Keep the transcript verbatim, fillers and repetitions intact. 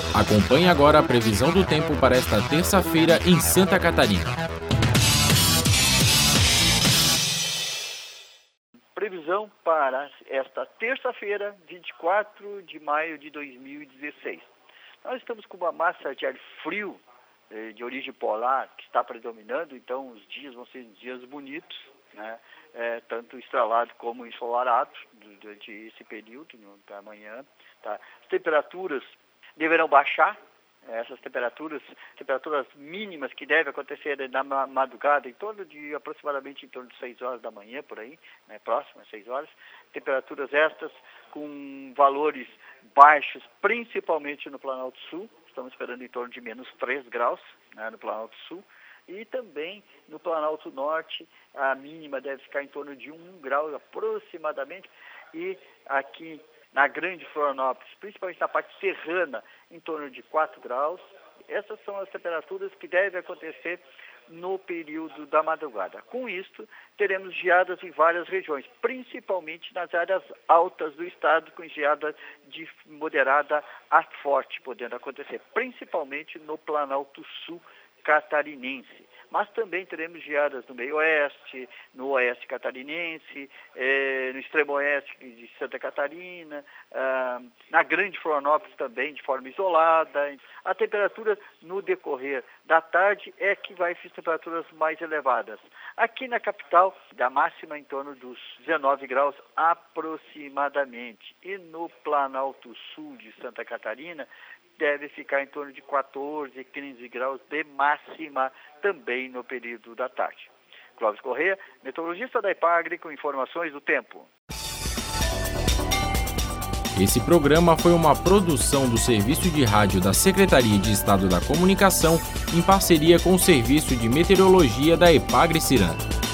Acompanhe agora a previsão do tempo para esta terça-feira em Santa Catarina. Previsão para esta terça-feira, vinte e quatro de maio de dois mil e dezesseis. Nós estamos com uma massa de ar frio de origem polar que está predominando, então os dias vão ser dias bonitos, né? É, tanto estrelado como ensolarado durante esse período, da manhã. Tá? As temperaturas deverão baixar, essas temperaturas, temperaturas mínimas que devem acontecer na madrugada, em torno de aproximadamente em torno de seis horas da manhã, por aí, né, próximas seis horas. Temperaturas estas com valores baixos, principalmente no Planalto Sul, estamos esperando em torno de menos três graus, né, no Planalto Sul. E também no Planalto Norte, a mínima deve ficar em torno de um grau aproximadamente. E aqui na Grande Florianópolis, principalmente na parte serrana, em torno de quatro graus. Essas são as temperaturas que devem acontecer no período da madrugada. Com isto, teremos geadas em várias regiões, principalmente nas áreas altas do estado, com geada de moderada a forte podendo acontecer, principalmente no Planalto Sul catarinense. Mas também teremos geadas no meio oeste, no oeste catarinense, eh, no extremo oeste de Santa Catarina, ah, na Grande Florianópolis também, de forma isolada. A temperatura no decorrer da tarde é que vai ser temperaturas mais elevadas. Aqui na capital, da máxima em torno dos dezenove graus aproximadamente. E no Planalto Sul de Santa Catarina, deve ficar em torno de quatorze, quinze graus de máxima também no período da tarde. Clóvis Corrêa, meteorologista da EPAGRE, com informações do tempo. Esse programa foi uma produção do Serviço de Rádio da Secretaria de Estado da Comunicação, em parceria com o Serviço de Meteorologia da EPAGRE Ciran.